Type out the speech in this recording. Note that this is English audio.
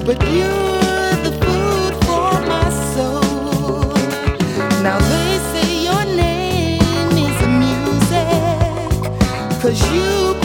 but you're the food for my soul. Now they say your name is music, 'cause you